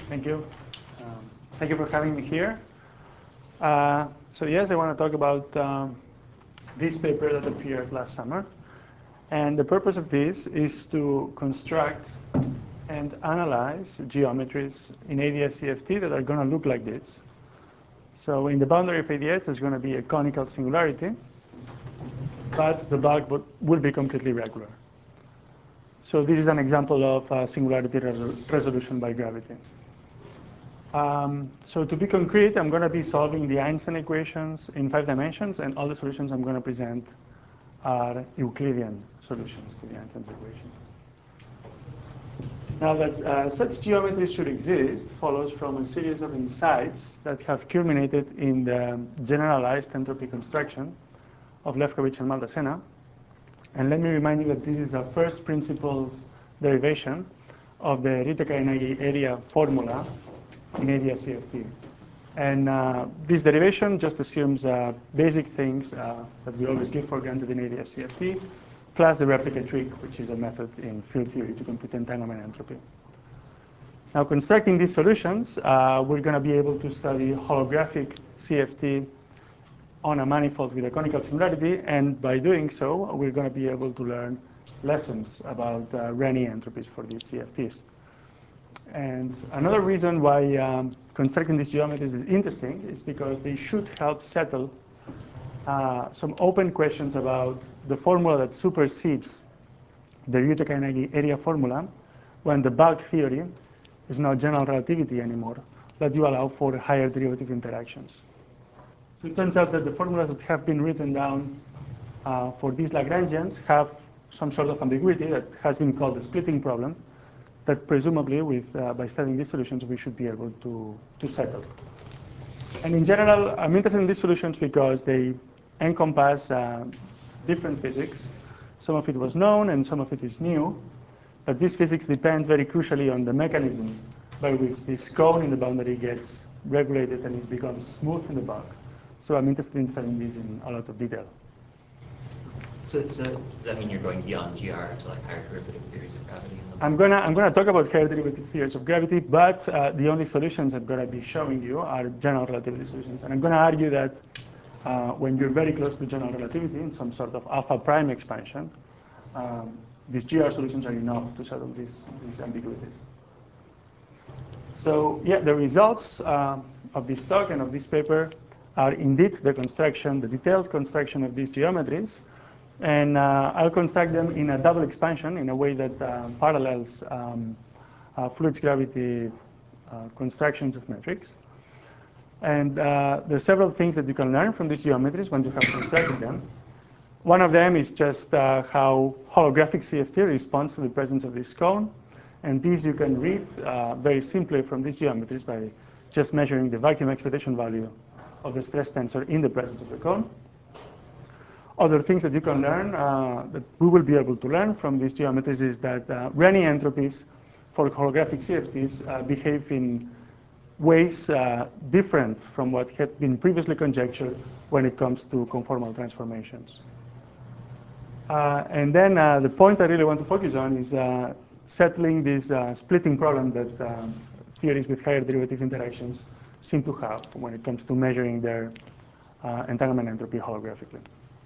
Thank you. Thank you for having me here. So yes, I want to talk about this paper that appeared last summer. And the purpose of this is to construct and analyze geometries in ADS-CFT that are going to look like this. So in the boundary of ADS, there's going to be a conical singularity, but the bulk will be completely regular. So this is an example of singularity resolution by gravity. So to be concrete, I'm going to be solving the Einstein equations in 5 dimensions, and all the solutions I'm going to present are Euclidean solutions to the Einstein's equations. Now that such geometries should exist follows from a series of insights that have culminated in the generalized entropy construction of Lefkowitz and Maldacena. And let me remind you that this is a first principles derivation of the Rita-Kayanagi area formula in ADS-CFT. And this derivation just assumes basic things that we always give for granted in ADS-CFT, plus the replica trick, which is a method in field theory to compute entanglement entropy. Now, constructing these solutions, we're going to be able to study holographic CFT on a manifold with a conical singularity, and by doing so, we're going to be able to learn lessons about Renyi entropies for these CFTs. And another reason why constructing these geometries is interesting is because they should help settle some open questions about the formula that supersedes the Rita-Kayanagi area formula when the bulk theory is not general relativity anymore, that you allow for higher derivative interactions. So it turns out that the formulas that have been written down for these Lagrangians have some sort of ambiguity that has been called the splitting problem, that presumably by studying these solutions we should be able to settle. And in general, I'm interested in these solutions because they encompass different physics. Some of it was known and some of it is new, but this physics depends very crucially on the mechanism by which this cone in the boundary gets regulated and it becomes smooth in the bulk. So I'm interested in studying these in a lot of detail. So does that mean you're going beyond GR to like higher derivative theories of gravity? I'm gonna talk about higher derivative theories of gravity, but the only solutions I'm gonna be showing you are general relativity solutions. And I'm gonna argue that when you're very close to general relativity in some sort of alpha prime expansion, these GR solutions are enough to settle these ambiguities. So yeah, the results of this talk and of this paper are indeed the detailed construction of these geometries. And I'll construct them in a double expansion in a way that parallels fluids gravity constructions of metrics. And there are several things that you can learn from these geometries once you have constructed them. One of them is just how holographic CFT responds to the presence of this cone. And these you can read very simply from these geometries by just measuring the vacuum expectation value of the stress tensor in the presence of the cone. Other things that you can learn, that we will be able to learn from these geometries, is that Renyi entropies for holographic CFTs behave in ways different from what had been previously conjectured when it comes to conformal transformations. And then the point I really want to focus on is settling this splitting problem that theories with higher derivative interactions seem to have when it comes to measuring their entanglement entropy holographically.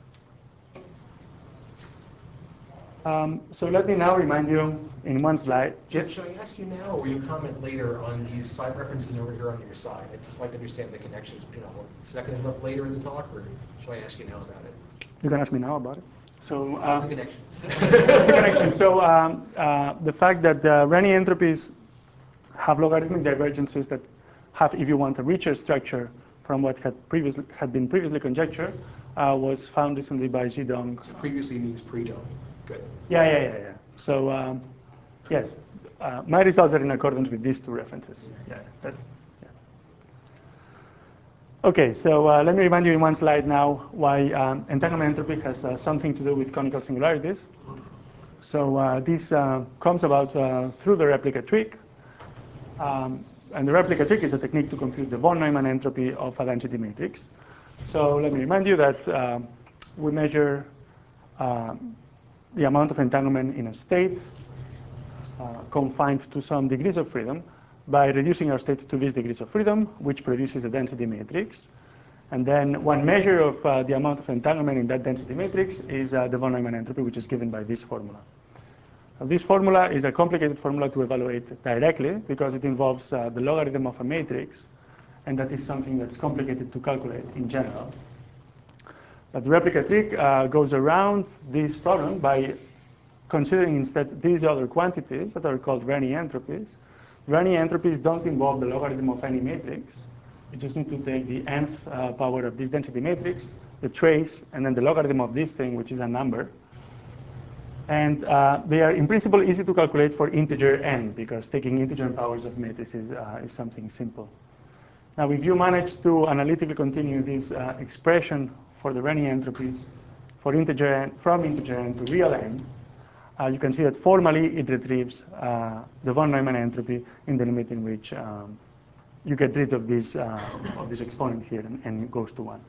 So let me now remind you in one slide. Yes? Should I ask you now, or will you comment later on these side references over here on your side? I'd just like to understand the connections between all of them. Is that going to come up later in the talk, or should I ask you now about it? You can ask me now about it. So the connection. the connection. So the fact that Renyi entropies have logarithmic divergences that have, if you want, a richer structure from what had been previously conjectured was found recently by Zhidong. So previously means pre-Dong. Good. Yeah. So yes, my results are in accordance with these two references. Yeah. Okay, so let me remind you in one slide now why entanglement entropy has something to do with conical singularities. So this comes about through the replica trick. And the replica trick is a technique to compute the von Neumann entropy of a density matrix. So let me remind you that we measure the amount of entanglement in a state confined to some degrees of freedom by reducing our state to these degrees of freedom, which produces a density matrix. And then one measure of the amount of entanglement in that density matrix is the von Neumann entropy, which is given by this formula. Now, this formula is a complicated formula to evaluate directly because it involves the logarithm of a matrix, and that is something that's complicated to calculate in general. But the replica trick goes around this problem by considering instead these other quantities that are called Renyi entropies. Renyi entropies don't involve the logarithm of any matrix. You just need to take the nth power of this density matrix, the trace, and then the logarithm of this thing, which is a number. And they are, in principle, easy to calculate for integer n, because taking integer powers of matrices is something simple. Now, if you manage to analytically continue this expression for the Renyi entropies for integer n, from integer n to real n, you can see that formally it retrieves the von Neumann entropy in the limit in which you get rid of this exponent here and it goes to 1.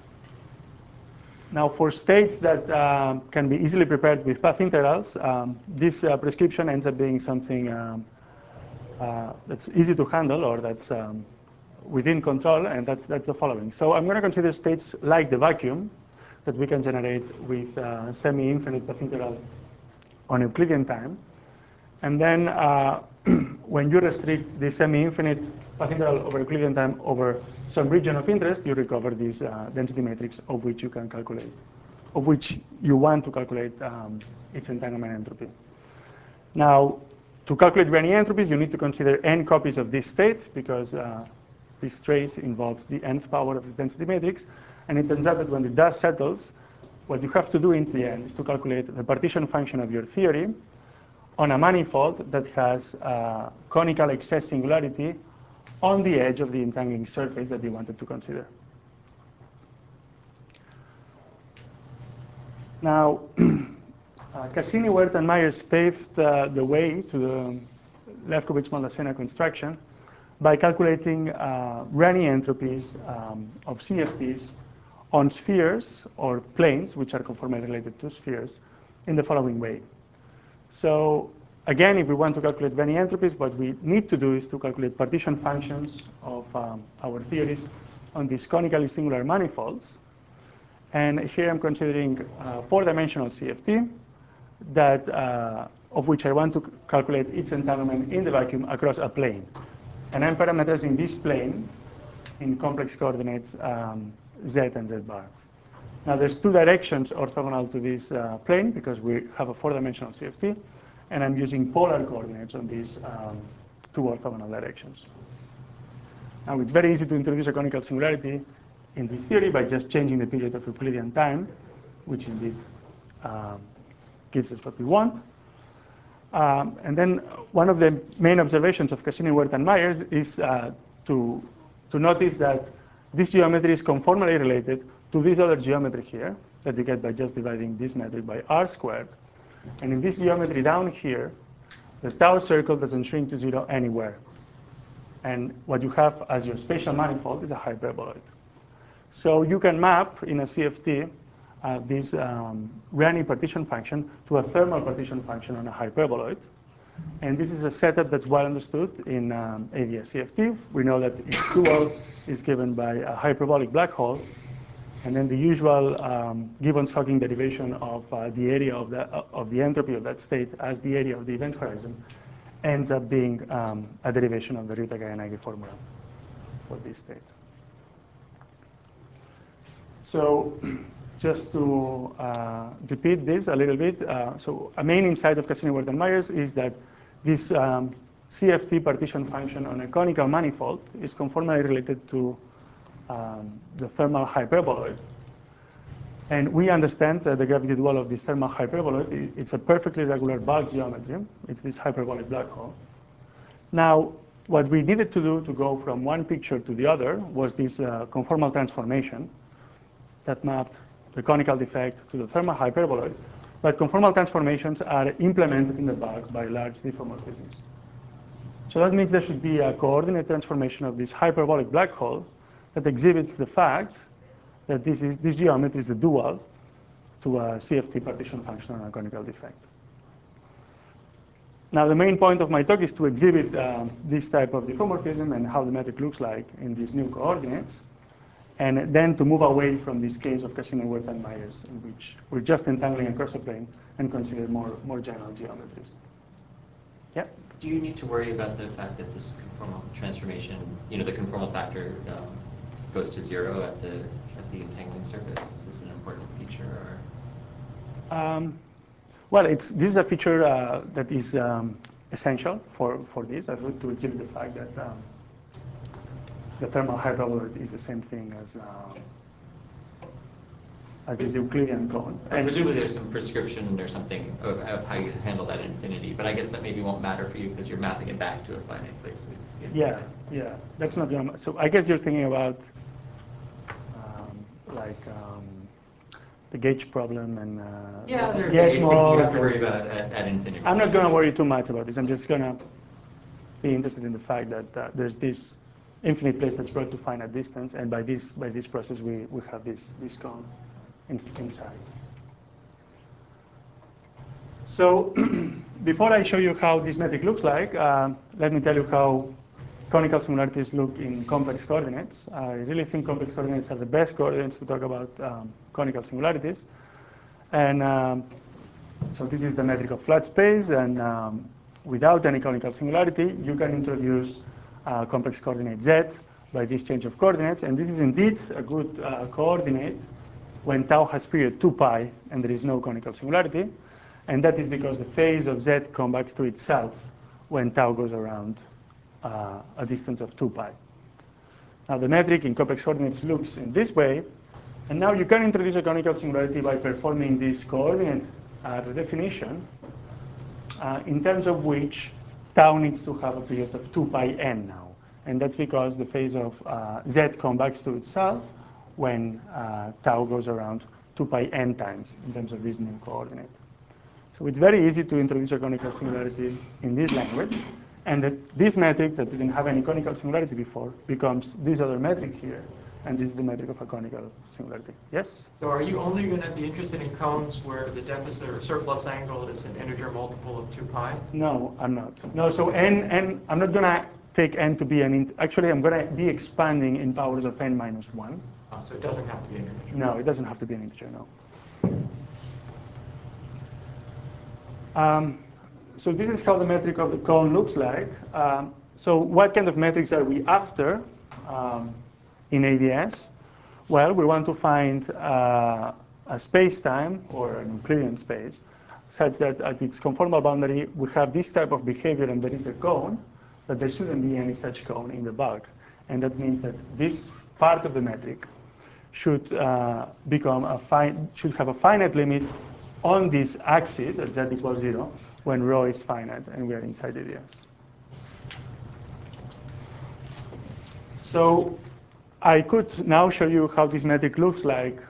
Now, for states that can be easily prepared with path integrals, this prescription ends up being something that's easy to handle, or that's within control, and that's the following. So I'm going to consider states like the vacuum that we can generate with semi-infinite path integral on Euclidean time. And then when you restrict the semi-infinite path integral over Euclidean time over some region of interest, you recover this density matrix of which you can calculate, of which you want to calculate its entanglement entropy. Now, to calculate Renyi entropies, you need to consider n copies of this state, because this trace involves the nth power of this density matrix. And it turns out that when the dust settles, what you have to do in the end is to calculate the partition function of your theory on a manifold that has conical excess singularity on the edge of the entangling surface that you wanted to consider. Now, Cassini, Wert, and Myers paved the way to the Lefkowitz-Maldacena construction by calculating Renyi entropies of CFTs on spheres or planes, which are conformally related to spheres, in the following way. So again, if we want to calculate Renyi entropies, what we need to do is to calculate partition functions of our theories on these conically singular manifolds. And here I'm considering a 4-dimensional CFT that, of which I want to calculate its entanglement in the vacuum across a plane. And I'm parameterizing this plane in complex coordinates z and z bar. Now, there's 2 directions orthogonal to this plane, because we have a 4-dimensional CFT, and I'm using polar coordinates on these 2 orthogonal directions. Now, it's very easy to introduce a conical singularity in this theory by just changing the period of Euclidean time, which indeed gives us what we want. And then one of the main observations of Cassini, Wert, and Myers is to notice that this geometry is conformally related to this other geometry here that you get by just dividing this metric by r squared. And in this geometry down here, the tau circle doesn't shrink to 0 anywhere. And what you have as your spatial manifold is a hyperboloid. So you can map in a CFT this Renyi partition function to a thermal partition function on a hyperboloid. And this is a setup that's well understood in ADS CFT. We know that its dual is given by a hyperbolic black hole. And then the usual Gibbons-Hawking derivation of the area of the entropy of that state as the area of the event horizon ends up being a derivation of the Ryuta-Kayanagi formula for this state. So just to repeat this a little bit, so a main insight of Cassini, Wert, and Myers is that this CFT partition function on a conical manifold is conformally related to the thermal hyperboloid. And we understand that the gravity dual of this thermal hyperboloid, it's a perfectly regular bulk geometry. It's this hyperbolic black hole. Now, what we needed to do to go from one picture to the other was this conformal transformation that mapped the conical defect to the thermal hyperboloid. But conformal transformations are implemented in the bulk by large diffeomorphisms. So that means there should be a coordinate transformation of this hyperbolic black hole that exhibits the fact that this geometry is the dual to a CFT partition function on a conical defect. Now, the main point of my talk is to exhibit this type of diffeomorphism and how the metric looks like in these new coordinates, and then to move away from this case of Casimir-Wert and Myers, in which we're just entangling across a plane and consider more general geometries. Yeah? Do you need to worry about the fact that this conformal transformation, the conformal factor goes to 0 at the entangling surface? Is this an important feature, or? Well, this is a feature that is essential for this. I want to exhibit the fact that the thermal hyperboloid is the same thing as this Euclidean cone. And presumably there's some prescription or something of how you handle that infinity, but I guess that maybe won't matter for you because you're mapping it back to a finite place. Yeah, that's not gonna. So I guess you're thinking about the gauge problem and yeah, there are gauge things you have modes. to worry about at infinity. I'm not going to worry too much about this. I'm just going to be interested in the fact that there's this infinite place that's brought to finite distance, and by this process we have this cone inside. So before I show you how this metric looks like, let me tell you how conical singularities look in complex coordinates. I really think complex coordinates are the best coordinates to talk about conical singularities. And so this is the metric of flat space, and without any conical singularity, you can introduce complex coordinate z by this change of coordinates. And this is indeed a good coordinate when tau has period 2 pi and there is no conical singularity. And that is because the phase of z convex to itself when tau goes around a distance of 2 pi. Now the metric in complex coordinates looks in this way, and now you can introduce a conical singularity by performing this coordinate redefinition, in terms of which tau needs to have a period of 2 pi n now. And that's because the phase of z convex to itself when tau goes around 2 pi n times in terms of this new coordinate. So it's very easy to introduce a conical singularity in this language. And this metric that didn't have any conical singularity before becomes this other metric here. And this is the metric of a conical singularity. Yes? So are you only going to be interested in cones where the deficit or surplus angle is an integer multiple of 2 pi? No, I'm not. No, so n, I'm not going to take n to be actually, I'm going to be expanding in powers of n minus 1. So it doesn't have to be an integer? No, it doesn't have to be an integer, no. So this is how the metric of the cone looks like. So what kind of metrics are we after in ADS? Well, we want to find a space-time or an Euclidean space such that at its conformal boundary we have this type of behavior and there is a cone, but there shouldn't be any such cone in the bulk. And that means that this part of the metric should should have a finite limit on this axis at z equals 0 when rho is finite and we are inside ADS. So I could now show you how this metric looks like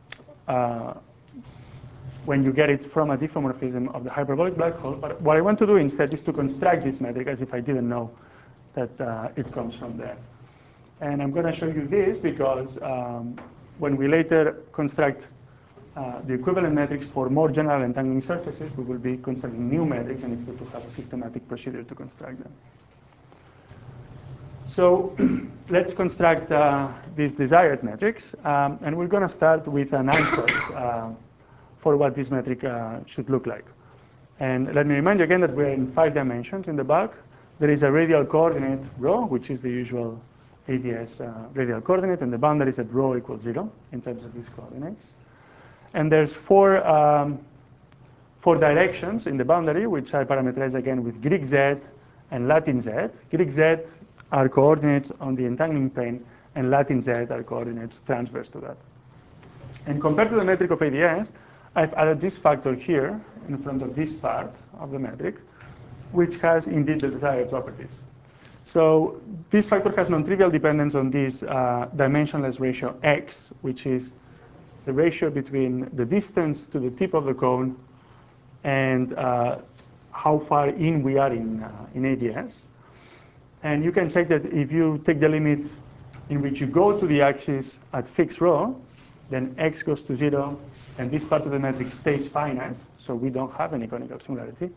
when you get it from a diffeomorphism of the hyperbolic black hole. But what I want to do instead is to construct this metric as if I didn't know that it comes from there. And I'm going to show you this because when we later construct the equivalent metrics for more general entangling surfaces, we will be constructing new metrics, and it's good to have a systematic procedure to construct them. So let's construct these desired metrics, and we're going to start with an answer for what this metric should look like. And let me remind you again that we're in 5 dimensions in the bulk. There is a radial coordinate rho, which is the usual ADS radial coordinate, and the boundary is at rho equals 0 in terms of these coordinates. And there's four directions in the boundary, which I parameterize again with Greek z and Latin z. Greek z are coordinates on the entangling plane, and Latin z are coordinates transverse to that. And compared to the metric of ADS, I've added this factor here in front of this part of the metric, which has indeed the desired properties. So this factor has non-trivial dependence on this dimensionless ratio x, which is the ratio between the distance to the tip of the cone and how far in we are in ADS. And you can check that if you take the limit in which you go to the axis at fixed rho, then x goes to 0, and this part of the metric stays finite, so we don't have any conical singularity.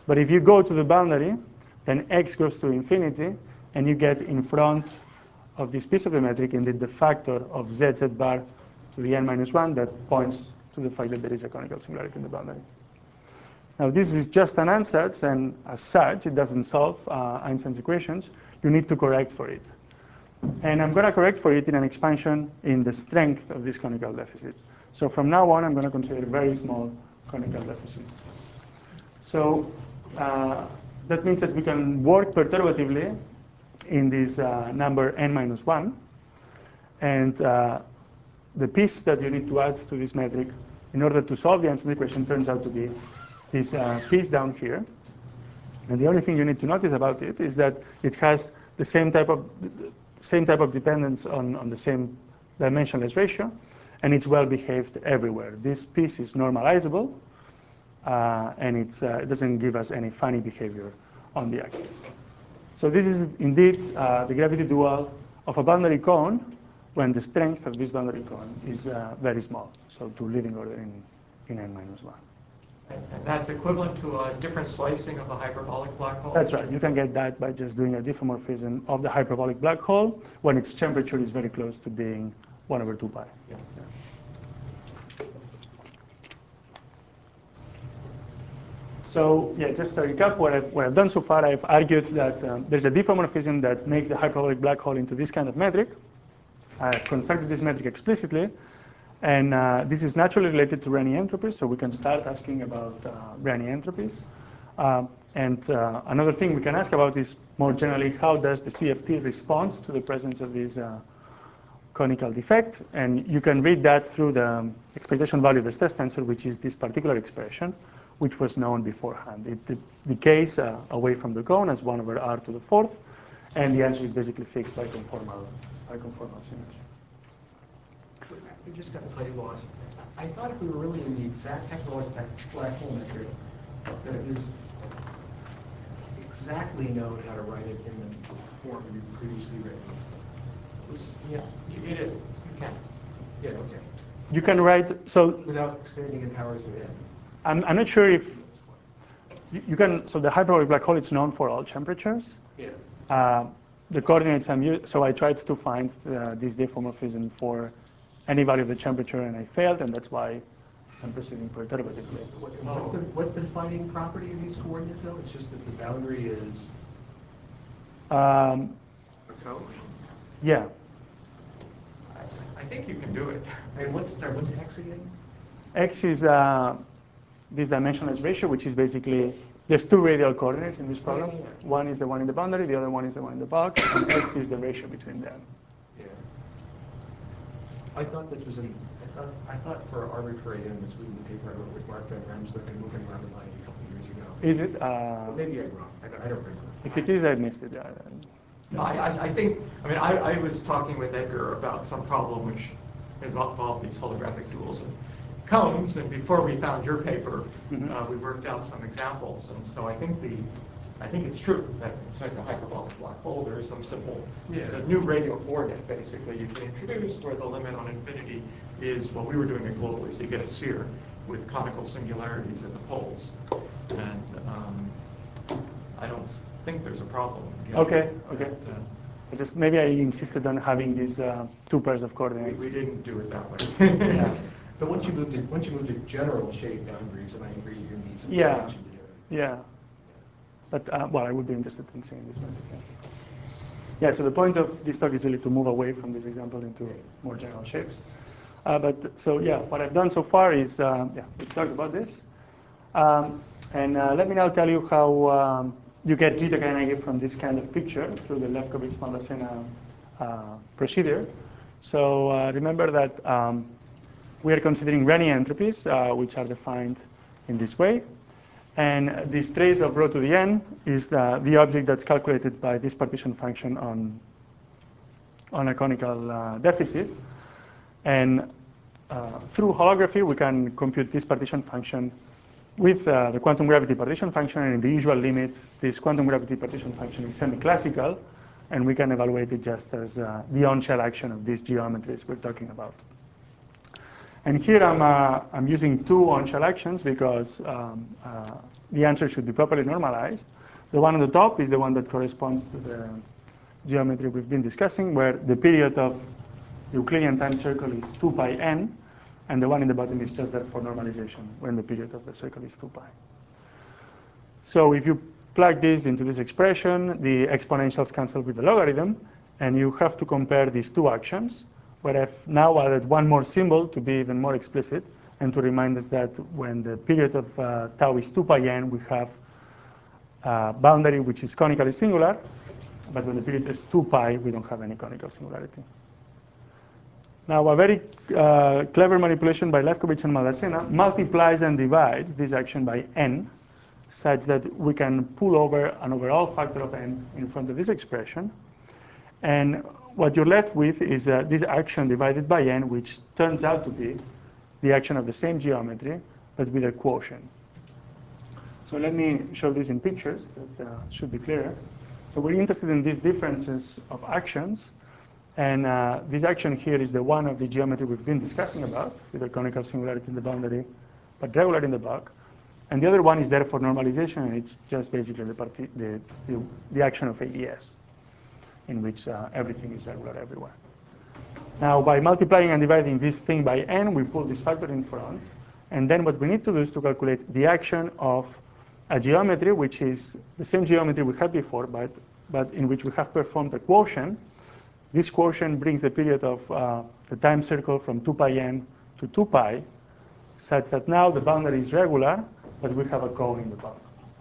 But if you go to the boundary, then x goes to infinity, and you get in front of this piece of the metric indeed the factor of z bar to the n minus 1 that points to the fact that there is a conical singularity in the boundary. Now this is just an ansatz, and as such, it doesn't solve Einstein's equations. You need to correct for it. And I'm going to correct for it in an expansion in the strength of this conical deficit. So from now on, I'm going to consider very small conical deficits. So that means that we can work perturbatively in this number n minus 1. And the piece that you need to add to this metric in order to solve the Einstein's equation turns out to be this piece down here. And the only thing you need to notice about it is that it has the same type of dependence on the same dimensionless ratio, and it's well behaved everywhere. This piece is normalizable, and it doesn't give us any funny behavior on the axis. So this is indeed the gravity dual of a boundary cone when the strength of this boundary cone is very small, so to leading order in n minus 1. And that's equivalent to a different slicing of the hyperbolic black hole? That's right. You can get that by just doing a diffeomorphism of the hyperbolic black hole when its temperature is very close to being 1 over 2 pi. Yeah. So yeah, just to recap what I've done so far, I've argued that there's a diffeomorphism that makes the hyperbolic black hole into this kind of metric. I've constructed this metric explicitly. And this is naturally related to Renyi entropies, so we can start asking about Renyi entropies. Another thing we can ask about is, more generally, how does the CFT respond to the presence of this conical defect? And you can read that through the expectation value of the stress tensor, which is this particular expression, which was known beforehand. It decays away from the cone as 1 over r to the 4th, and the answer is basically fixed by conformal symmetry. We just got slightly lost. I thought if we were really in the exact technological black hole metric, that it was exactly known how to write it in the form we previously written. Yeah, you can. Yeah, okay. You can write, so Without expanding in powers of n. I'm not sure if you can, so the hyperbolic black hole is known for all temperatures. Yeah. The coordinates I'm using, so I tried to find this diffeomorphism for any value of the temperature, and I failed, and that's why I'm proceeding perturbatively. What's the defining property of these coordinates, though? It's just that the boundary is Um, a cone? yeah. I think you can do it. And what's x again? X is this dimensionless ratio, which is basically, there's 2 radial coordinates in this problem. Yeah. One is the one in the boundary, the other one is the one in the box, and X is the ratio between them. Yeah. I thought this was I thought for arbitrary n, this was in the paper I wrote with Mark Van Ramsdorff and moving around the body a couple of years ago. Is it? Maybe I'm wrong. I don't remember. If it is, I missed it. No, I think, I was talking with Edgar about some problem which involved these holographic duals and cones, and before we found your paper, we worked out some examples, and so I think it's true that it's like a hyperbolic black hole. There is some simple, it's a new radial coordinate basically you can introduce where the limit on infinity is, well, we were doing it globally, so you get a sphere with conical singularities at the poles, and I don't think there's a problem. Okay. Maybe I insisted on having these 2 pairs of coordinates. We didn't do it that way. Yeah. But once you move to general shape boundaries, and I agree you're going to need some Yeah. expansion to do it. Yeah. But, I would be interested in seeing this one. Yeah, so the point of this talk is really to move away from this example into more general shapes. What I've done so far is, we've talked about this. Let me now tell you how you get zeta negative from this kind of picture through the Lefkowitz-Maldacena procedure. So remember that we are considering Renyi entropies, which are defined in this way. And this trace of rho to the n is the object that's calculated by this partition function on a conical deficit. And through holography, we can compute this partition function with the quantum gravity partition function, and in the usual limit, this quantum gravity partition function is semi-classical, and we can evaluate it just as the on-shell action of these geometries we're talking about. And here I'm using two on-shell actions because the answer should be properly normalized. The one on the top is the one that corresponds to the geometry we've been discussing, where the period of the Euclidean time circle is 2 pi n, and the one in the bottom is just that for normalization, when the period of the circle is 2 pi. So if you plug this into this expression, the exponentials cancel with the logarithm, and you have to compare these two actions, where I've now added one more symbol to be even more explicit, and to remind us that when the period of tau is 2 pi n, we have a boundary which is conically singular, but when the period is 2 pi, we don't have any conical singularity. Now, a very clever manipulation by Lefkowitz and Maldacena multiplies and divides this action by n, such that we can pull over an overall factor of n in front of this expression. And what you're left with is this action divided by n, which turns out to be the action of the same geometry, but with a quotient. So let me show this in pictures. That should be clearer. So we're interested in these differences of actions. And this action here is the one of the geometry we've been discussing about, with a conical singularity in the boundary, but regular in the bulk. And the other one is there for normalization, and it's just basically the action of ADS, in which everything is regular everywhere. Now, by multiplying and dividing this thing by n, we pull this factor in front. And then what we need to do is to calculate the action of a geometry, which is the same geometry we had before, but in which we have performed a quotient. This quotient brings the period of the time circle from 2 pi n to 2 pi, such that now the boundary is regular, but we have a cone in the bulk.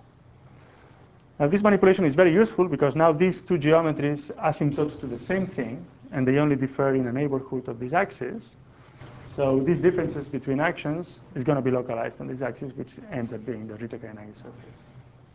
Now, this manipulation is very useful because now these two geometries asymptote to the same thing, and they only differ in a neighborhood of this axis. So these differences between actions is going to be localized on this axis, which ends up being the Ritake-Yanagi surface.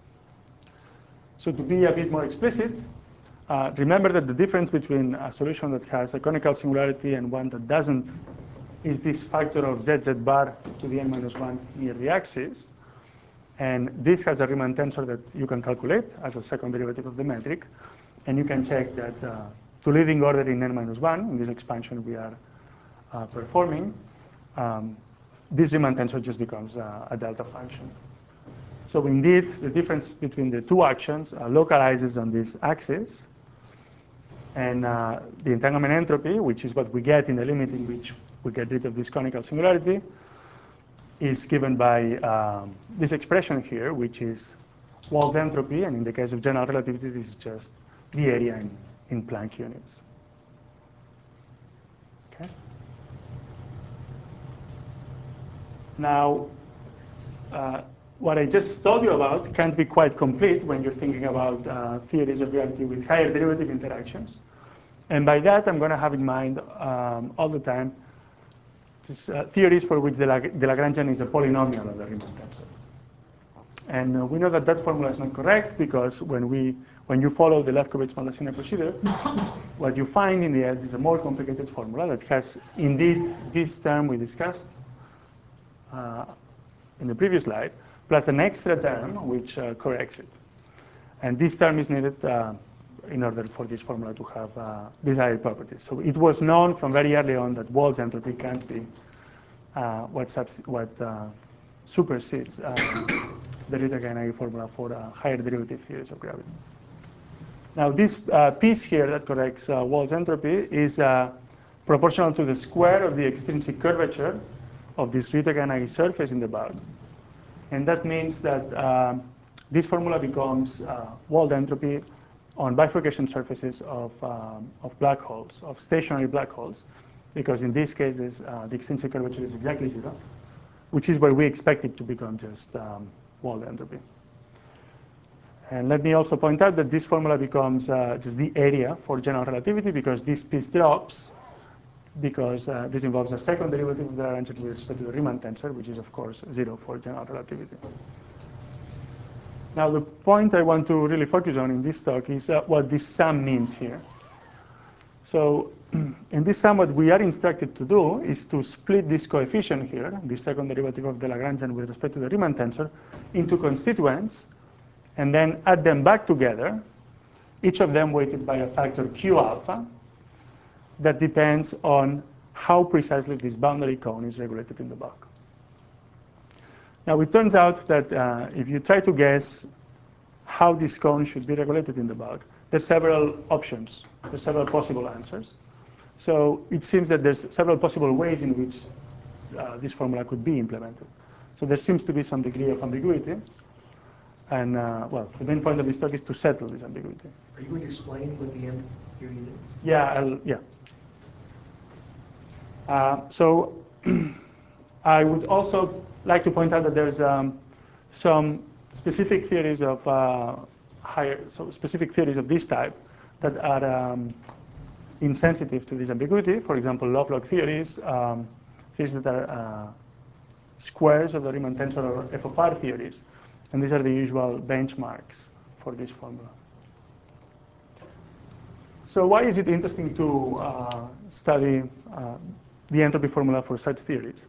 So to be a bit more explicit, remember that the difference between a solution that has a conical singularity and one that doesn't is this factor of zz bar to the n minus 1 near the axis. And this has a Riemann tensor that you can calculate as a second derivative of the metric. And you can check that to leading order in n minus 1, in this expansion we are performing, this Riemann tensor just becomes a delta function. So indeed, the difference between the two actions localizes on this axis. And the entanglement entropy, which is what we get in the limit in which we get rid of this conical singularity, is given by this expression here, which is Wald's entropy. And in the case of general relativity, this is just the area in Planck units. Okay. Now, what I just told you about can't be quite complete when you're thinking about theories of reality with higher derivative interactions. And by that, I'm going to have in mind all the time theories for which the Lagrangian is a polynomial of the Riemann tensor. And we know that that formula is not correct because when you follow the Lefkowitz-Maldacena procedure, what you find in the end is a more complicated formula that has indeed this term we discussed in the previous slide, plus an extra term which corrects it. And this term is needed in order for this formula to have desired properties. So it was known from very early on that Wald's entropy can't be what supersedes the Ritake-Yanagi formula for higher derivative theories of gravity. Now, this piece here that corrects Wald's entropy is proportional to the square of the extrinsic curvature of this Ritake-Yanagi surface in the bulk. And that means that this formula becomes Wald entropy on bifurcation surfaces of black holes, of stationary black holes, because in these cases, the extrinsic curvature is exactly 0, which is where we expect it to become just Wald entropy. And let me also point out that this formula becomes just the area for general relativity because this piece drops because this involves a second derivative of the Lagrangian with respect to the Riemann tensor, which is, of course, 0 for general relativity. Now, the point I want to really focus on in this talk is what this sum means here. So in this sum, what we are instructed to do is to split this coefficient here, the second derivative of the Lagrangian with respect to the Riemann tensor, into constituents, and then add them back together, each of them weighted by a factor Q alpha, that depends on how precisely this boundary cone is regulated in the bulk. Now, it turns out that if you try to guess how this cone should be regulated in the bulk, there's several options. There's several possible answers. So it seems that there's several possible ways in which this formula could be implemented. So there seems to be some degree of ambiguity. And, well, the main point of this talk is to settle this ambiguity. Are you going to explain what the ambiguity is? Yeah. So I would also like to point out that there's some specific theories of specific theories of this type that are insensitive to this ambiguity. For example, Lovelock theories, theories that are squares of the Riemann tensor or f of r theories. And these are the usual benchmarks for this formula. So why is it interesting to study the entropy formula for such theories?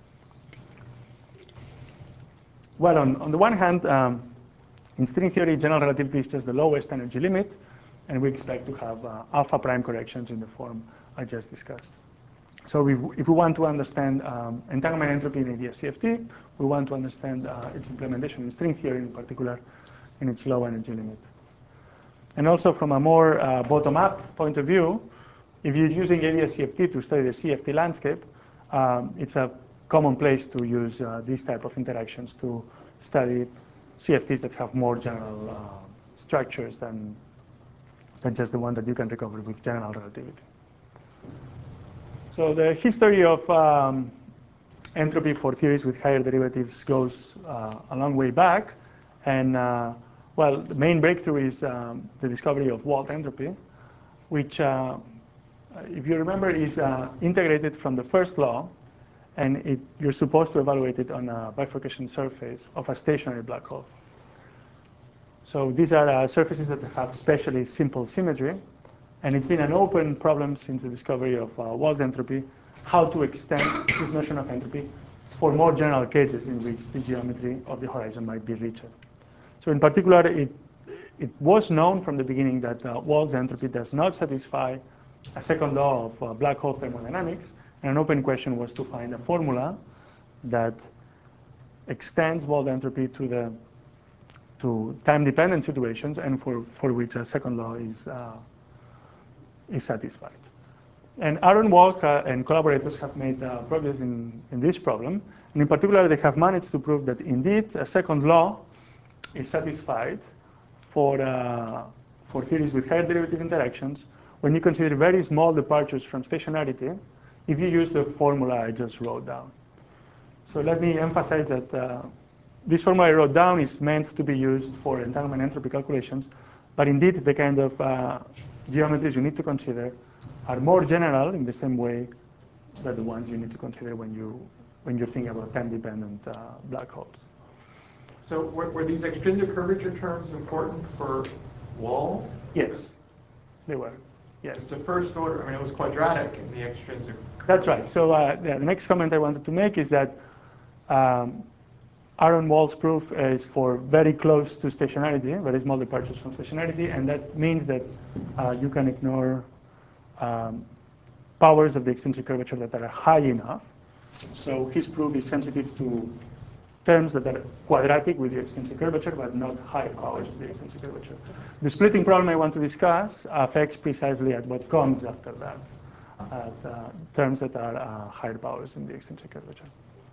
Well, on the one hand, in string theory, general relativity is just the lowest energy limit, and we expect to have alpha prime corrections in the form I just discussed. So if we want to understand entanglement entropy in AdS-CFT, we want to understand its implementation in string theory, in particular in its low energy limit. And also from a more bottom-up point of view, if you're using AdS-CFT to study the CFT landscape, it's a common place to use these type of interactions to study CFTs that have more general structures than just the one that you can recover with general relativity. So the history of entropy for theories with higher derivatives goes a long way back. And well, the main breakthrough is the discovery of Wald entropy, which, if you remember, is integrated from the first law. And you're supposed to evaluate it on a bifurcation surface of a stationary black hole. So these are surfaces that have especially simple symmetry. And it's been an open problem since the discovery of Wald's entropy, how to extend this notion of entropy for more general cases in which the geometry of the horizon might be richer. So in particular, it was known from the beginning that Wald's entropy does not satisfy a second law of black hole thermodynamics. And an open question was to find a formula that extends Wald entropy to time-dependent situations and for which a second law is satisfied. And Aaron Walk and collaborators have made progress in this problem. And in particular, they have managed to prove that indeed a second law is satisfied for theories with higher derivative interactions when you consider very small departures from stationarity if you use the formula I just wrote down. So let me emphasize that this formula I wrote down is meant to be used for entanglement entropy calculations, but indeed the kind of geometries you need to consider are more general in the same way that the ones you need to consider when you're thinking about time-dependent black holes. So were these extrinsic curvature terms important for Wald? Yes, they were. Yes. It's the first order. I mean, it was quadratic in the extrinsic. That's right. So the next comment I wanted to make is that Aaron Wald's proof is for very close to stationarity, very small departures from stationarity, and that means that you can ignore powers of the extrinsic curvature that are high enough. So his proof is sensitive to terms that are quadratic with the extrinsic curvature, but not high powers of the extrinsic curvature. The splitting problem I want to discuss affects precisely at what comes after that, at terms that are higher powers in the extrinsic curvature.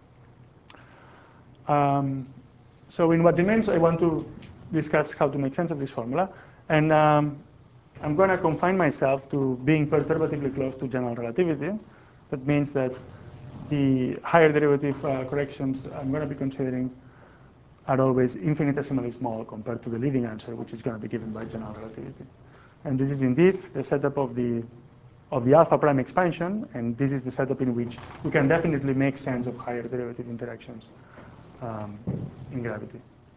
So in what remains, I want to discuss how to make sense of this formula. And I'm going to confine myself to being perturbatively close to general relativity. That means that the higher derivative corrections I'm going to be considering are always infinitesimally small compared to the leading answer, which is going to be given by general relativity. And this is indeed the setup of the alpha prime expansion, and this is the setup in which we can definitely make sense of higher derivative interactions in gravity.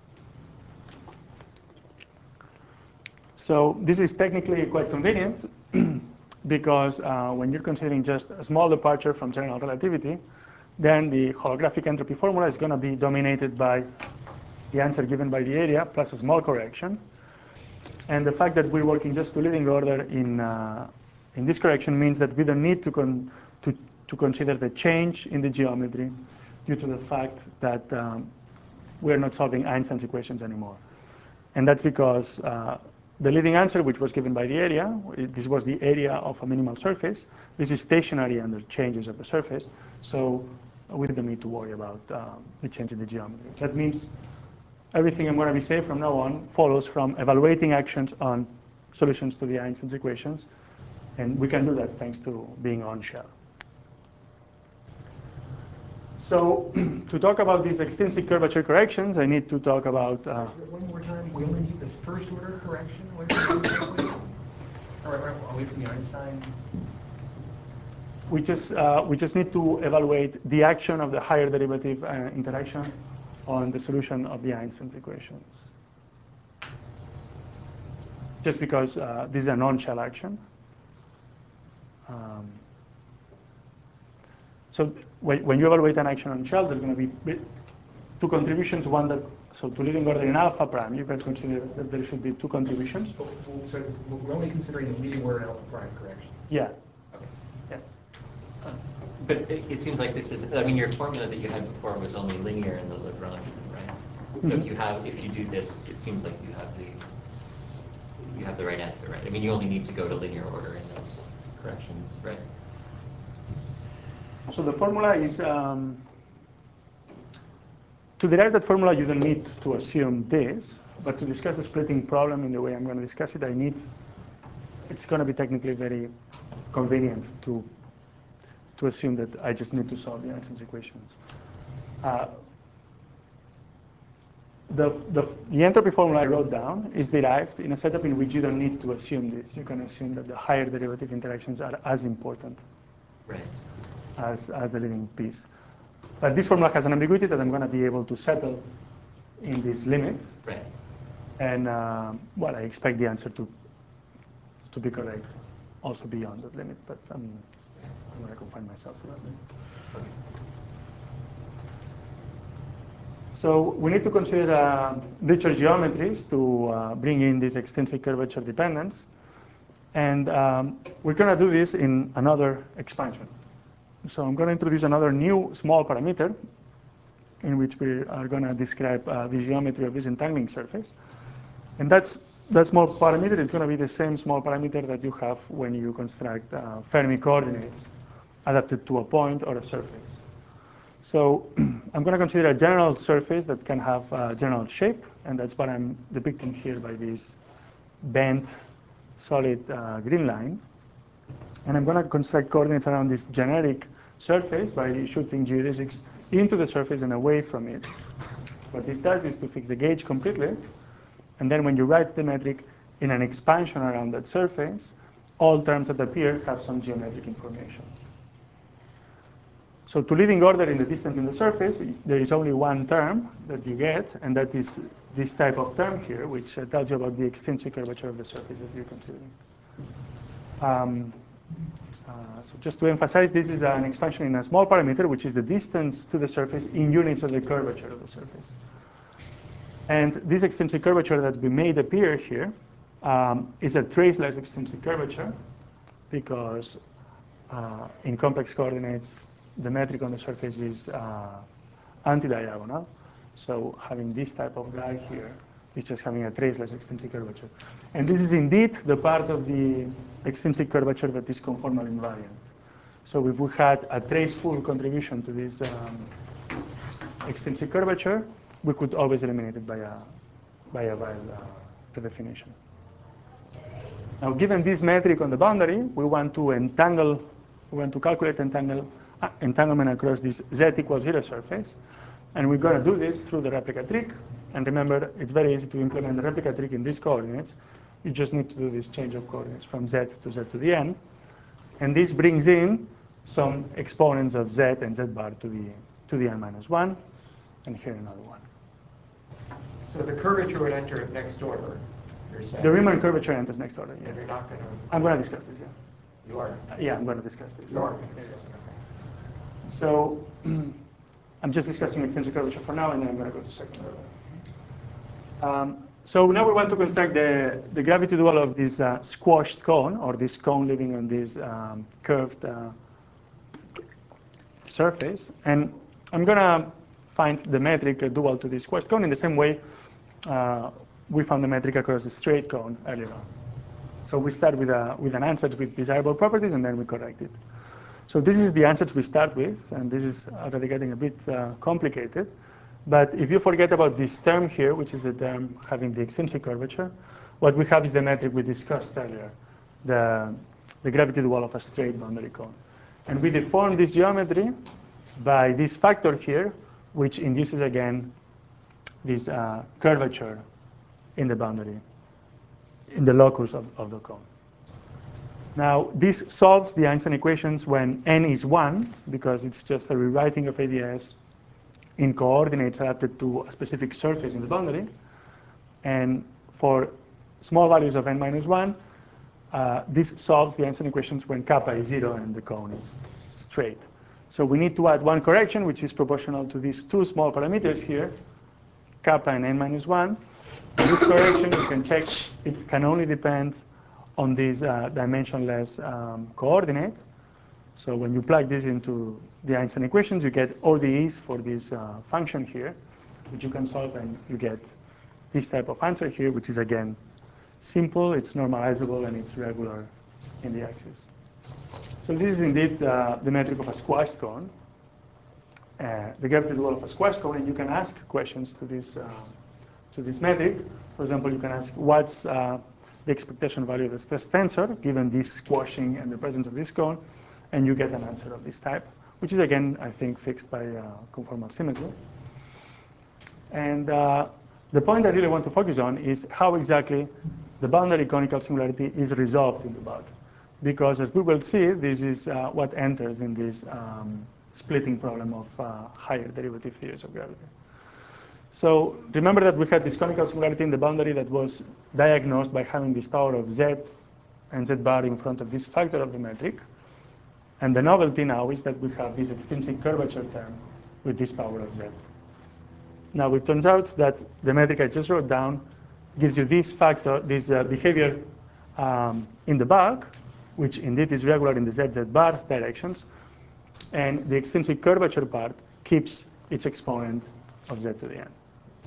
So this is technically quite convenient because when you're considering just a small departure from general relativity, then the holographic entropy formula is going to be dominated by the answer given by the area plus a small correction. And the fact that we're working just to leading order in this correction means that we don't need to to consider the change in the geometry due to the fact that we're not solving Einstein's equations anymore. And that's because the leading answer, which was given by the area, this was the area of a minimal surface. This is stationary under changes of the surface, so we don't need to worry about the change in the geometry. That means everything I'm going to be saying from now on follows from evaluating actions on solutions to the Einstein's equations, and we can do that thanks to being on shell. So to talk about these extrinsic curvature corrections, I need to talk about... One more time, we only need the first order correction? Away from the Einstein? We just need to evaluate the action of the higher derivative interaction on the solution of the Einstein's equations. Just because this is a non-shell action. So when you evaluate an action on shell, there's going to be two contributions. One that, so to leading order in alpha prime, you can consider that there should be two contributions. So we're only considering the leading order in alpha prime correction. Yeah. Okay. Yeah. But it seems like this is, I mean, your formula that you had before was only linear in the Lagrange, right? So if you do this, it seems like you have the right answer, right? I mean, you only need to go to linear order in those corrections, right? So the formula is, to derive that formula, you don't need to assume this, but to discuss the splitting problem in the way I'm going to discuss it, it's going to be technically very convenient to assume that I just need to solve the Einstein's equations. The entropy formula I wrote down is derived in a setup in which you don't need to assume this. You can assume that the higher derivative interactions are as important. Right. As the leading piece. But this formula has an ambiguity that I'm going to be able to settle in this limit. Right. And, well, I expect the answer to be correct also beyond that limit, but I'm going to confine myself to that limit. Okay. So we need to consider richer geometries to bring in this extrinsic curvature dependence. And we're going to do this in another expansion. So I'm going to introduce another new small parameter in which we are going to describe the geometry of this entangling surface. And that small parameter is going to be the same small parameter that you have when you construct Fermi coordinates adapted to a point or a surface. So I'm going to consider a general surface that can have a general shape, and that's what I'm depicting here by this bent solid green line. And I'm going to construct coordinates around this generic surface by shooting geodesics into the surface and away from it. What this does is to fix the gauge completely, and then when you write the metric in an expansion around that surface, all terms that appear have some geometric information. So to leading order in the distance in the surface, there is only one term that you get, and that is this type of term here, which tells you about the extrinsic curvature of the surface that you're considering. So just to emphasize, this is an expansion in a small parameter, which is the distance to the surface in units of the curvature of the surface. And this extrinsic curvature that we made appear here is a traceless extrinsic curvature, because in complex coordinates, the metric on the surface is anti-diagonal. So having this type of guy here is just having a traceless extrinsic curvature. And this is indeed the part of the extrinsic curvature that is conformal invariant. So if we had a traceful contribution to this extrinsic curvature, we could always eliminate it by a redefinition. Now, given this metric on the boundary, we want to calculate entanglement across this z equals 0 surface. And we're going to do this through the replica trick. And remember, it's very easy to implement the replica trick in these coordinates. You just need to do this change of coordinates from z to the n. And this brings in some exponents of z and z bar to the n minus 1. And here another one. So the curvature would enter next order, you're saying? The Riemann curvature enters next order, yeah. And you're not going to... I'm going to discuss this, yeah. You are? Yeah, I'm going to discuss this. You are going to discuss it, okay. So I'm just discussing extrinsic curvature for now, and then I'm going to go to second order. So now we want to construct the gravity dual of this squashed cone, or this cone living on this curved surface, and I'm going to find the metric dual to this quest cone in the same way we found the metric across a straight cone earlier on. So we start with an answer with desirable properties, and then we correct it. So this is the answers we start with, and this is already getting a bit complicated. But if you forget about this term here, which is the term having the extrinsic curvature, what we have is the metric we discussed earlier, the gravity dual of a straight boundary cone. And we deform this geometry by this factor here, which induces, again, this curvature in the boundary, in the locus of the cone. Now, this solves the Einstein equations when n is 1, because it's just a rewriting of ADS in coordinates adapted to a specific surface in the boundary. And for small values of n minus 1, this solves the Einstein equations when kappa is 0 and the cone is straight. So we need to add one correction, which is proportional to these two small parameters here, kappa and n minus 1. And this correction, you can check, it can only depend on this dimensionless coordinate. So when you plug this into the Einstein equations, you get ODEs for this function here, which you can solve, and you get this type of answer here, which is, again, simple, it's normalizable, and it's regular in the axis. So this is indeed the metric of a squashed cone, the gravity dual of a squashed cone, and you can ask questions to this metric. For example, you can ask, what's the expectation value of the stress tensor, given this squashing and the presence of this cone, and you get an answer of this type, which is, again, I think, fixed by conformal symmetry. And the point I really want to focus on is how exactly the boundary conical singularity is resolved in the bulk. Because as we will see, this is what enters in this splitting problem of higher derivative theories of gravity. So remember that we had this conical singularity in the boundary that was diagnosed by having this power of z and z bar in front of this factor of the metric. And the novelty now is that we have this extrinsic curvature term with this power of z. Now it turns out that the metric I just wrote down gives you this factor, this behavior in the bulk, which indeed is regular in the z bar directions. And the extrinsic curvature part keeps its exponent of z to the n.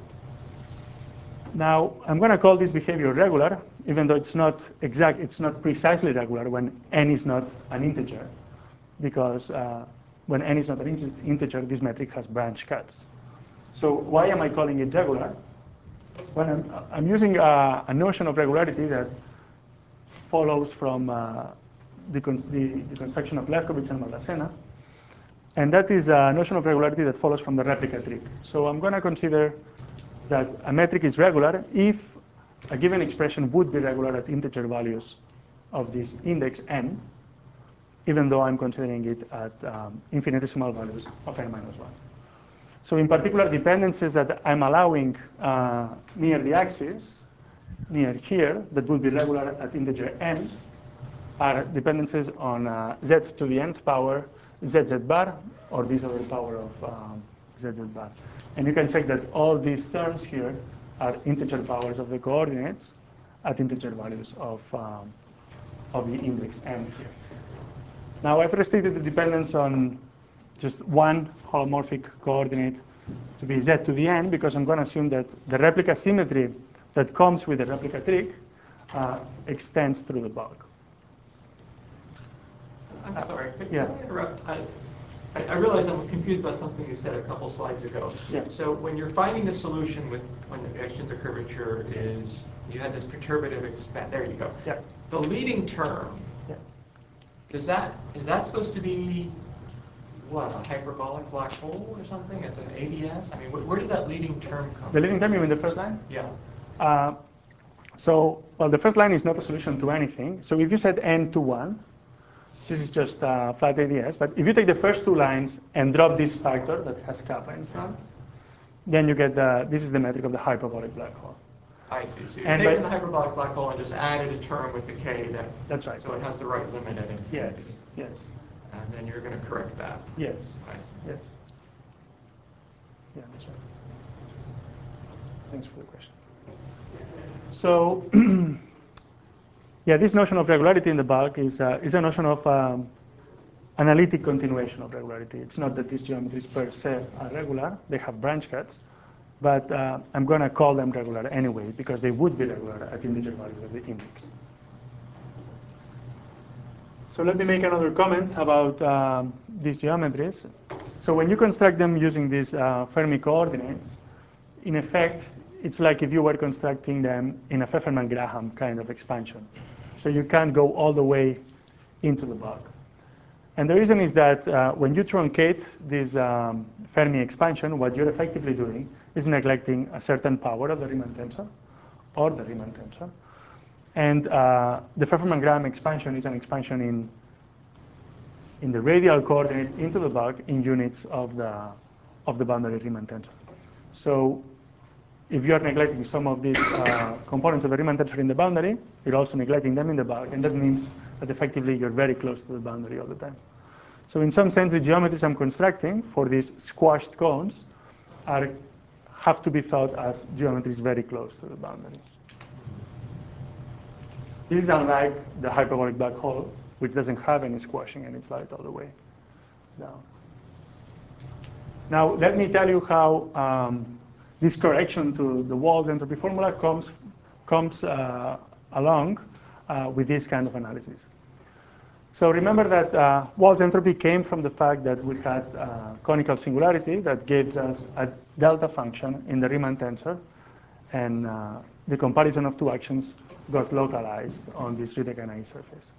Now, I'm going to call this behavior regular, even though it's not exact, it's not precisely regular when n is not an integer, because when n is not an integer, this metric has branch cuts. So why am I calling it regular? Well, I'm using a notion of regularity that follows from the construction of Lefkowitz and Maldacena. And that is a notion of regularity that follows from the replica trick. So I'm going to consider that a metric is regular if a given expression would be regular at integer values of this index n, even though I'm considering it at infinitesimal values of n minus 1. So in particular, dependencies that I'm allowing near the axis, near here, that would be regular at integer n, are dependencies on z to the nth power, zz bar, or this other power of zz bar. And you can check that all these terms here are integer powers of the coordinates at integer values of the index n here. Now I've restricted the dependence on just one holomorphic coordinate to be z to the n, because I'm going to assume that the replica symmetry that comes with the replica trick extends through the bulk. I'm sorry, could yeah. I interrupt? I realize I'm confused about something you said a couple slides ago. Yeah. So when you're finding the solution with when the extrinsic curvature is, you had this perturbative expand, there you go. Yeah. The leading term, Yeah. is that supposed to be, what, a hyperbolic black hole or something? It's an ADS? I mean, where does that leading term come from? The leading term, you mean the first line? Yeah. Well, the first line is not a solution to anything. So if you set n to 1, this is just flat ADS. But if you take the first two lines and drop this factor that has kappa in front, then you get this is the metric of the hyperbolic black hole. I see. So you've taken the hyperbolic black hole and just added a term with the k that. That's right. So it has the right limit at infinity. Yes. Yes. And then you're going to correct that. Yes. I see. Yes. Yeah, that's right. Thanks for the question. So, yeah, this notion of regularity in the bulk is a notion of analytic continuation of regularity. It's not that these geometries per se are regular, they have branch cuts, but I'm going to call them regular anyway, because they would be regular at integer values of the index. So let me make another comment about these geometries. So when you construct them using these Fermi coordinates, in effect, it's like if you were constructing them in a Pfefferman-Graham kind of expansion. So you can't go all the way into the bulk. And the reason is that when you truncate this Fermi expansion, what you're effectively doing is neglecting a certain power of the Riemann tensor, or the Riemann tensor. And the Pfefferman-Graham expansion is an expansion in the radial coordinate into the bulk in units of the boundary Riemann tensor. So if you are neglecting some of these components of the Riemann tensor in the boundary, you're also neglecting them in the bulk, and that means that effectively you're very close to the boundary all the time. So in some sense, the geometries I'm constructing for these squashed cones have to be thought as geometries very close to the boundary. This is unlike the hyperbolic black hole, which doesn't have any squashing and it's light all the way down. Now, let me tell you how this correction to the Walls entropy formula comes along with this kind of analysis. So remember that Walls entropy came from the fact that we had conical singularity that gives us a delta function in the Riemann tensor, and the comparison of two actions got localized on this Riedeck-Anai surface.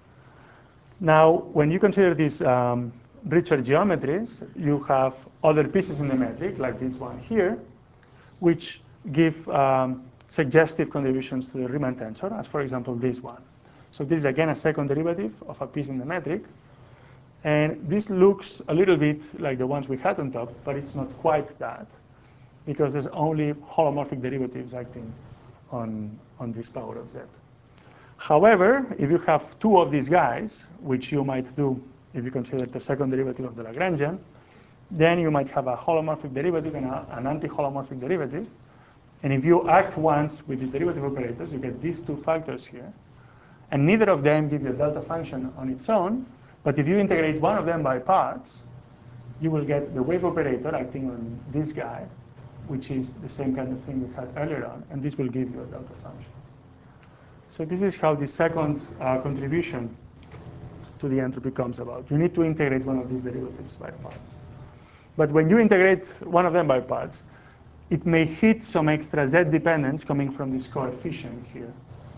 Now, when you consider these richer geometries, you have other pieces in the metric, like this one here, which give suggestive contributions to the Riemann tensor, as for example this one. So this is again a second derivative of a piece in the metric. And this looks a little bit like the ones we had on top, but it's not quite that, because there's only holomorphic derivatives acting on this power of z. However, if you have two of these guys, which you might do if you consider the second derivative of the Lagrangian, then you might have a holomorphic derivative and an anti-holomorphic derivative. And if you act once with these derivative operators, you get these two factors here. And neither of them give you a delta function on its own. But if you integrate one of them by parts, you will get the wave operator acting on this guy, which is the same kind of thing we had earlier on. And this will give you a delta function. So this is how the second contribution to the entropy comes about. You need to integrate one of these derivatives by parts. But when you integrate one of them by parts, it may hit some extra z dependence coming from this coefficient here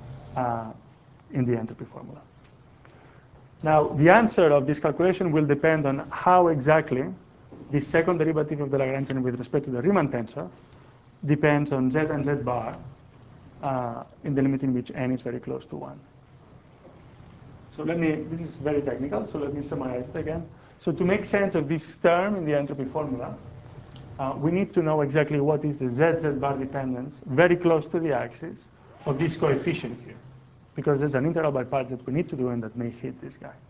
in the entropy formula. Now, the answer of this calculation will depend on how exactly the second derivative of the Lagrangian with respect to the Riemann tensor depends on z and z bar in the limit in which n is very close to 1. So this is very technical, so let me summarize it again. So to make sense of this term in the entropy formula, we need to know exactly what is the z bar dependence very close to the axis of this coefficient here, because there's an integral by parts that we need to do and that may hit this guy.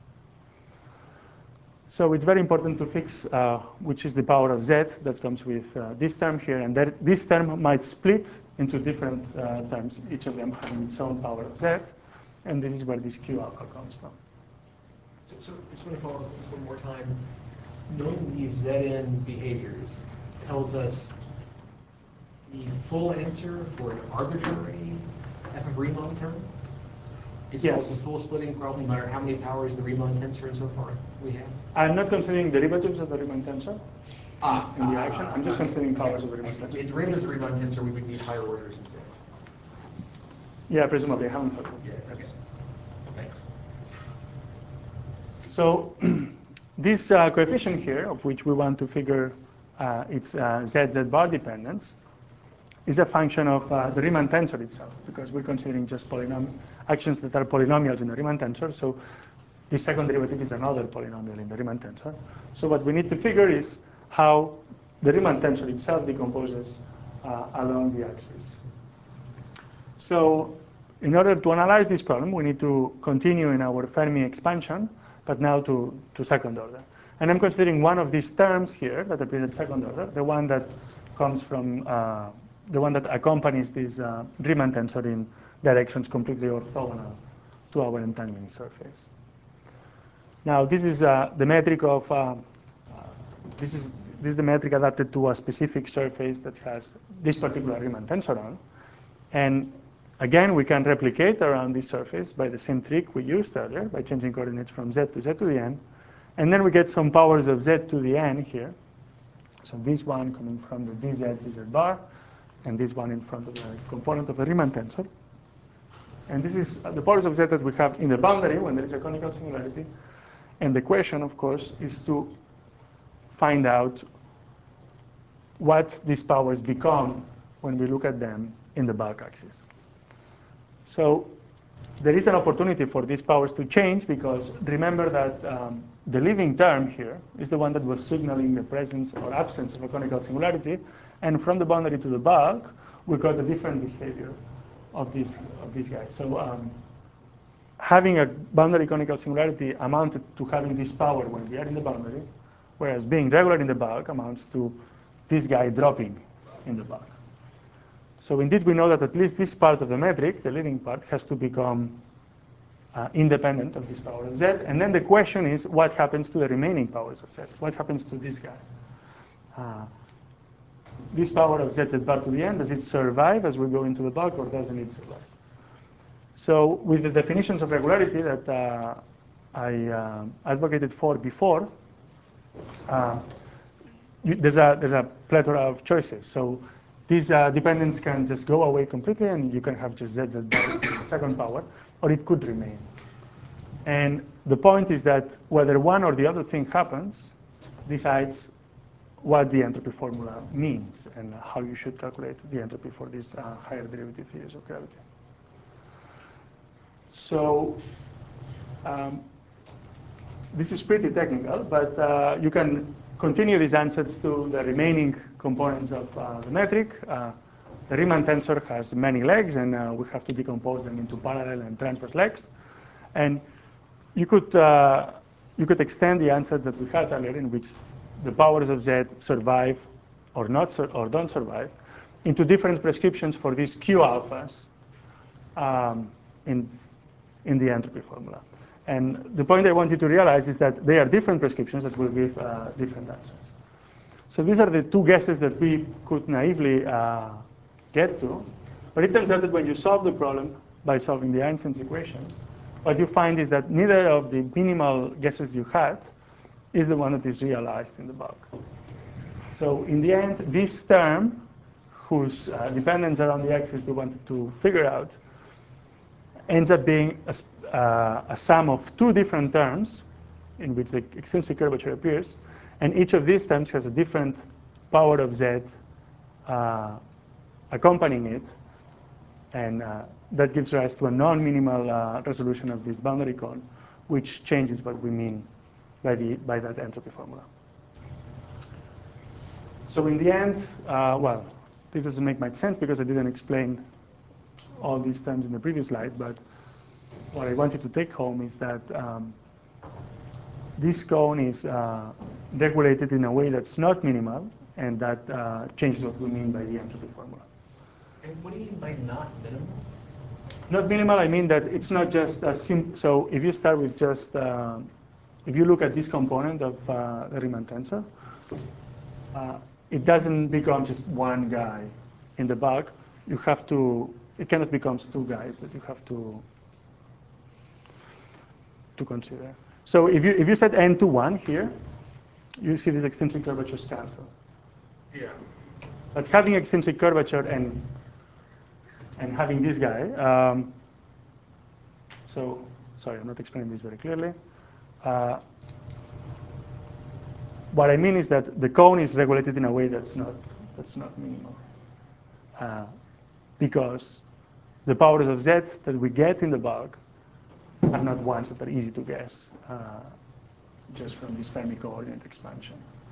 So it's very important to fix which is the power of z that comes with this term here, and that this term might split into different terms, each of them having its own power of z, and this is where this Q alpha comes from. So I just want to follow up this one more time. Knowing these Zn behaviors tells us the full answer for an arbitrary f of Riemann term? It solves the full splitting problem, no matter how many powers the Riemann tensor and so forth we have? I'm not considering derivatives of the Riemann tensor in the action. I'm just considering powers of the Riemann tensor. In derivatives of the Riemann tensor, we would need higher orders in Z. Yeah, presumably. I haven't thought of it. Yeah, okay. Thanks. So this coefficient here, of which we want to figure its z bar dependence, is a function of the Riemann tensor itself, because we're considering just actions that are polynomials in the Riemann tensor. So the second derivative is another polynomial in the Riemann tensor. So what we need to figure is how the Riemann tensor itself decomposes along the axis. So in order to analyze this problem, we need to continue in our Fermi expansion, but now to second order. And I'm considering one of these terms here that appears at second order, the one that comes from the one that accompanies this Riemann tensor in directions completely orthogonal to our entangling surface. Now, this is the metric of this is the metric adapted to a specific surface that has this particular Riemann tensor on. And again, we can replicate around this surface by the same trick we used earlier, by changing coordinates from z to the n. And then we get some powers of z to the n here. So this one coming from the dz bar, and this one in front of the component of the Riemann tensor. And this is the powers of z that we have in the boundary when there is a conical singularity. And the question, of course, is to find out what these powers become when we look at them in the bulk axis. So there is an opportunity for these powers to change, because remember that the leading term here is the one that was signaling the presence or absence of a conical singularity. And from the boundary to the bulk, we got a different behavior of these guys. So having a boundary conical singularity amounted to having this power when we are in the boundary, whereas being regular in the bulk amounts to this guy dropping in the bulk. So indeed, we know that at least this part of the metric, the leading part, has to become independent of this power of z. And then the question is, what happens to the remaining powers of z? What happens to this guy? This power of z bar to the n, does it survive as we go into the bulk, or doesn't it survive? So with the definitions of regularity that I advocated for before, there's a plethora of choices. So these dependence can just go away completely, and you can have just z bar to the second power, or it could remain. And the point is that whether one or the other thing happens decides what the entropy formula means and how you should calculate the entropy for these higher derivative theories of gravity. So this is pretty technical, but you can continue these answers to the remaining components of the metric. The Riemann tensor has many legs, and we have to decompose them into parallel and transverse legs. And you could extend the answers that we had earlier, in which the powers of z survive or not or don't survive, into different prescriptions for these q alphas in the entropy formula. And the point I want you to realize is that they are different prescriptions that will give different answers. So these are the two guesses that we could naively get to. But it turns out that when you solve the problem by solving the Einstein's equations, what you find is that neither of the minimal guesses you had is the one that is realized in the bulk. So in the end, this term, whose dependence around the axis we wanted to figure out, ends up being a sum of two different terms in which the extrinsic curvature appears. And each of these terms has a different power of z accompanying it. And that gives rise to a non-minimal resolution of this boundary cone, which changes what we mean by that entropy formula. So in the end, well, this doesn't make much sense because I didn't explain all these terms in the previous slide, but what I want you to take home is that this cone is regulated in a way that's not minimal, and that changes what we mean by the entropy formula. And what do you mean by not minimal? Not minimal, I mean that it's not just a so if you start with just, if you look at this component of the Riemann tensor, it doesn't become just one guy in the bulk. You have to, it kind of becomes two guys that you have to consider. So if you set n to 1 here, you see these extrinsic curvatures cancel. Yeah. But having extrinsic curvature and having this guy, so sorry, I'm not explaining this very clearly. What I mean is that the cone is regulated in a way that's not minimal, because the powers of z that we get in the bulk are not ones that are easy to guess just from this Fermi coordinate expansion.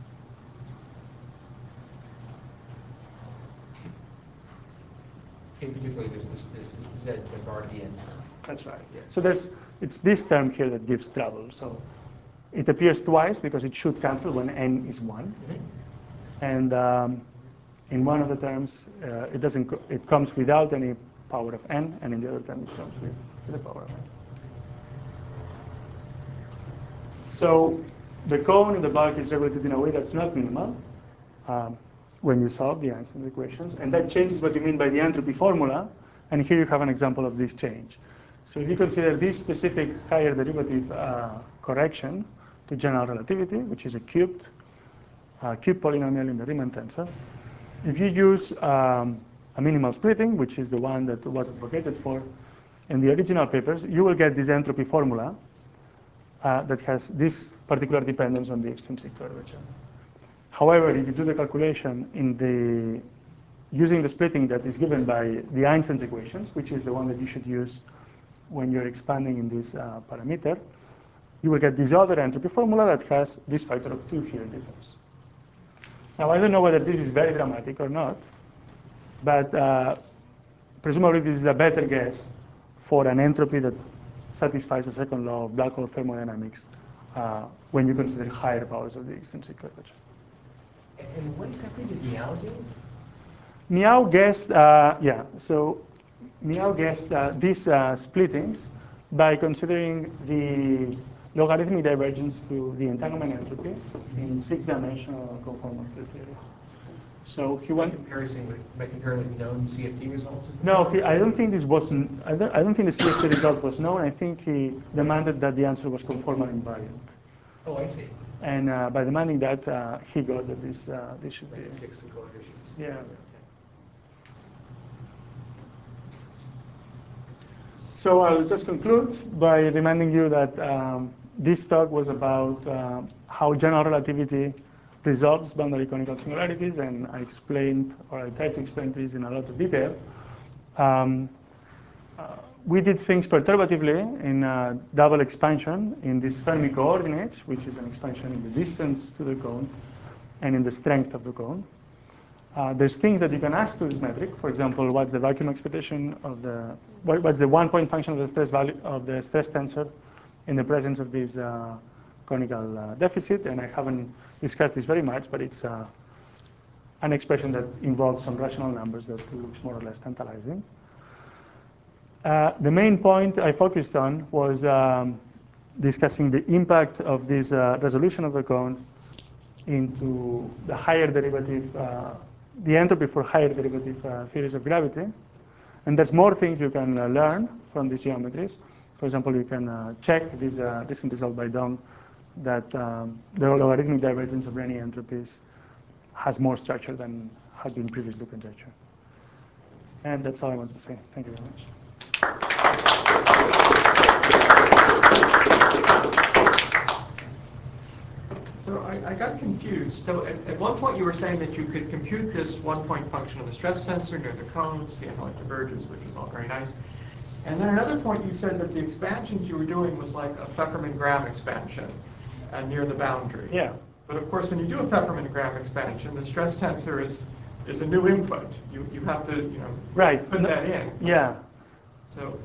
In particular, there's this z bar at the end. That's right. Yeah. So it's this term here that gives trouble. So it appears twice because it should cancel when n is 1. Mm-hmm. And in one of the terms, it comes without any power of n, and in the other term, it comes with the power of n. So the cone in the bulk is regulated in a way that's not minimal when you solve the Einstein equations, and that changes what you mean by the entropy formula. And here you have an example of this change. So if you consider this specific higher derivative correction to general relativity, which is a cubed polynomial in the Riemann tensor, if you use a minimal splitting, which is the one that was advocated for in the original papers, you will get this entropy formula that has this particular dependence on the extrinsic curvature. However, if you do the calculation using the splitting that is given by the Einstein's equations, which is the one that you should use when you're expanding in this parameter, you will get this other entropy formula that has this factor of 2 here difference. Now, I don't know whether this is very dramatic or not, but presumably this is a better guess for an entropy that satisfies the second law of black hole thermodynamics when you consider higher powers of the extrinsic curvature. And what exactly did Meow do? Meow guessed, Meow guessed these splittings by considering the logarithmic divergence to the entanglement entropy in 6-dimensional conformal field theories. So he went by comparing with known CFT results. No, I don't think this was. I don't think the CFT result was known. I think he demanded that the answer was conformal invariant. Oh, I see. And by demanding that, he got that this should be. Fix the coefficients. Yeah. So I'll just conclude by reminding you that this talk was about how general relativity resolves boundary conical singularities, and I explained, or I tried to explain this in a lot of detail. We did things perturbatively in double expansion in this Fermi coordinates, which is an expansion in the distance to the cone and in the strength of the cone. There's things that you can ask to this metric. For example, what's the vacuum expectation of what's the one-point function of the stress value of the stress tensor in the presence of this conical deficit? And I haven't discussed this very much, but it's an expression that involves some rational numbers that looks more or less tantalizing. The main point I focused on was discussing the impact of this resolution of the cone into the higher derivative, the entropy for higher derivative theories of gravity. And there's more things you can learn from these geometries. For example, you can check this recent result by Dong that the logarithmic divergence of Renyi entropies has more structure than had been previously conjectured. And that's all I wanted to say. Thank you very much. So I got confused. So at one point you were saying that you could compute this one-point function of the stress tensor near the cone, see how it diverges, which is all very nice. And then another point you said that the expansions you were doing was like a Pfefferman-Graham expansion near the boundary. Yeah. But of course, when you do a Pfefferman-Graham expansion, the stress tensor is a new input. You have to put that in. Yeah. So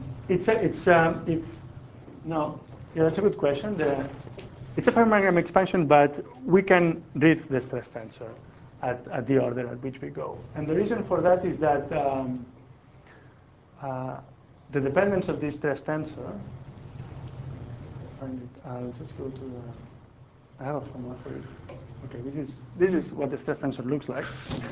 no, that's a good question. It's a Pfefferman-Graham expansion, but we can read the stress tensor at the order at which we go. And the reason for that is that the dependence of this stress tensor, I'll just go to I have a formula for it. Okay, this is what the stress tensor looks like.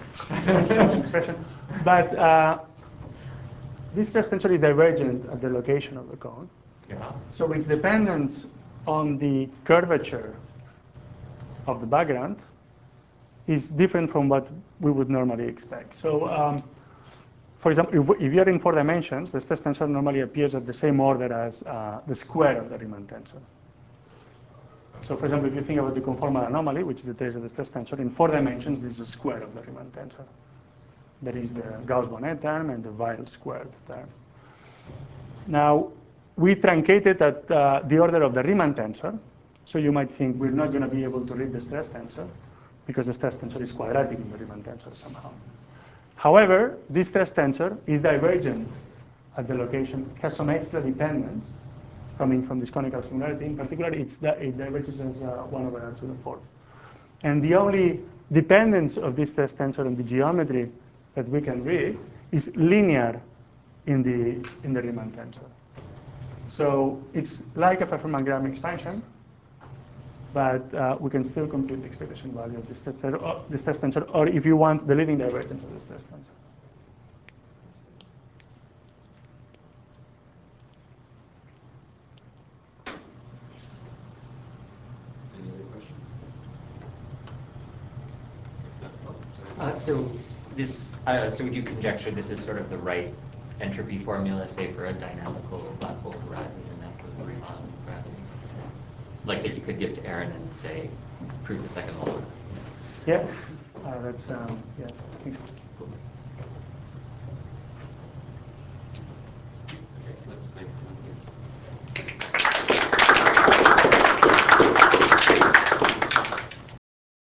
But this stress tensor is divergent at the location of the cone. yeah. So its dependence on the curvature of the background is different from what we would normally expect. So for example, if you're in 4 dimensions, the stress tensor normally appears at the same order as the square of the Riemann tensor. So for example, if you think about the conformal anomaly, which is the trace of the stress tensor, in 4 dimensions, this is the square of the Riemann tensor. That is the Gauss-Bonnet term and the Weil squared term. Now, we truncated at the order of the Riemann tensor, so you might think we're not going to be able to read the stress tensor because the stress tensor is quadratic in the Riemann tensor somehow. However, this stress tensor is divergent at the location, has some extra dependence coming from this conical singularity. In particular, it diverges as 1 over r to the 4th. And the only dependence of this stress tensor on the geometry that we can read is linear in the Riemann tensor. So it's like a Pfefferman-Graham expansion, but we can still compute the expectation value of this test tensor, or if you want, the leading divergence of this test tensor. Any other questions? So this, so would you conjecture this is sort of the right entropy formula, say, for a dynamical black hole horizon in equilibrium gravity? Like that you could give to Aaron and say, prove the second law? Yeah, yeah, I think so. Cool.